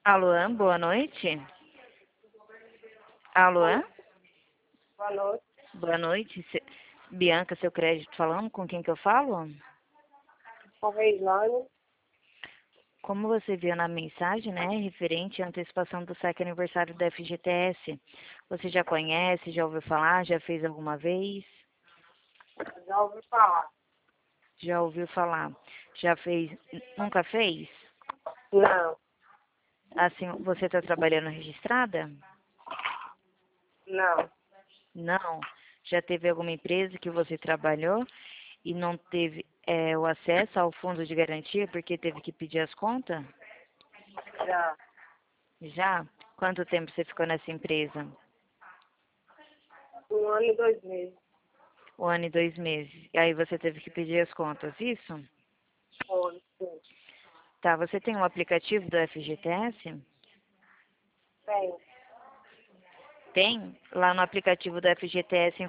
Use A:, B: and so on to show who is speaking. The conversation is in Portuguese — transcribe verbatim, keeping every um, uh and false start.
A: Alô, boa noite. Alô,
B: Boa noite.
A: boa noite. Se- Bianca, seu crédito falando, com quem que eu falo?
B: Com Reislane.
A: Como você viu na mensagem, né, referente à antecipação do saque aniversário da F G T S, você já conhece, já ouviu falar, já fez alguma vez?
B: Já ouvi falar.
A: Já ouviu falar? Já fez? Nunca fez?
B: Não,
A: Assim, você está trabalhando registrada?
B: não.
A: Não. Já teve alguma empresa que você trabalhou e não teve é, o acesso ao fundo de garantia porque teve que pedir as contas?
B: Já.
A: Já? Quanto tempo você ficou nessa empresa?
B: Um ano e dois meses.
A: Um ano e dois meses. E aí você teve que pedir as contas, isso?
B: Foi, sim.
A: Tá, você tem um aplicativo do F G T S?
B: Tem.
A: Tem? Lá no aplicativo do F G T S